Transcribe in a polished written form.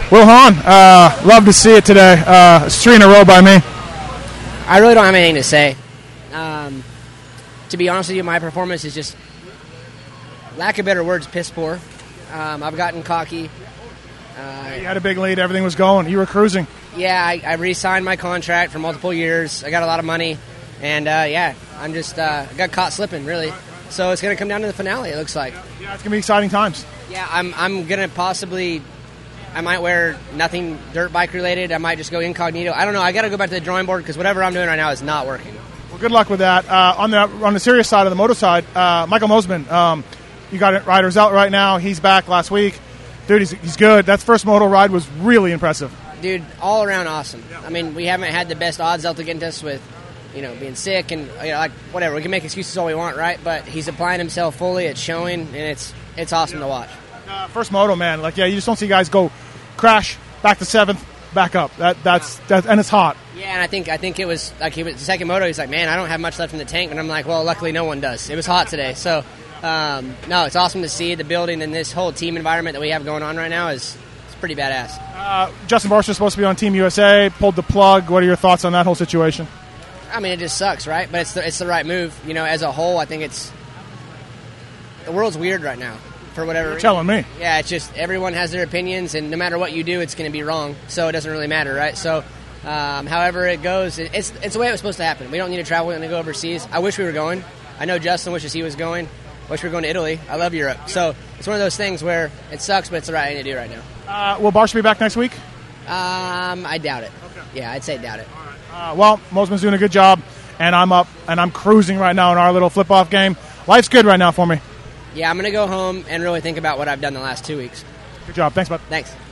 Will Hahn, love to see it today. It's 3 in a row by me. I really don't have anything to say. To be honest with you, my performance is just, lack of better words, piss poor. I've gotten cocky. You had a big lead. Everything was going. You were cruising. Yeah, I re-signed my contract for multiple years. I got a lot of money. And, I'm just got caught slipping, really. So it's going to come down to the finale, it looks like. Yeah, it's going to be exciting times. Yeah, I'm going to I might wear nothing dirt bike related. I might just go incognito. I don't know. I got to go back to the drawing board because whatever I'm doing right now is not working. Well, good luck with that. On the serious side of the moto side, Michael Mosiman, you got riders out right now. He's back last week. Dude, he's good. That first moto ride was really impressive. Dude, all around awesome. Yeah. I mean, we haven't had the best odds out against us with, being sick and like whatever. We can make excuses all we want, right? But he's applying himself fully. It's showing, and it's awesome to watch. First moto, man. You just don't see guys go crash back to 7th, back up. That's and it's hot. Yeah, and I think it was like the second moto. He's like, man, I don't have much left in the tank, and I'm like, well, luckily no one does. It was hot today, so no, it's awesome to see the building and this whole team environment that we have going on right now it's pretty badass. Justin Barcia is supposed to be on Team USA, pulled the plug. What are your thoughts on that whole situation? I mean, it just sucks, right? But it's the right move. As a whole, I think the world's weird right now. For whatever You're telling me. Yeah, it's just everyone has their opinions, and no matter what you do, it's going to be wrong. So it doesn't really matter, right? So, however it goes, it's the way it was supposed to happen. We don't need to travel and go overseas. I wish we were going. I know Justin wishes he was going. I wish we were going to Italy. I love Europe. So it's one of those things where it sucks, but it's the right thing to do right now. Will Barcia be back next week? I doubt it. Okay. Yeah, I'd say doubt it. Well, Mosiman's doing a good job, and I'm up, and I'm cruising right now in our little flip-off game. Life's good right now for me. Yeah, I'm going to go home and really think about what I've done the last 2 weeks. Good job. Thanks, bud. Thanks.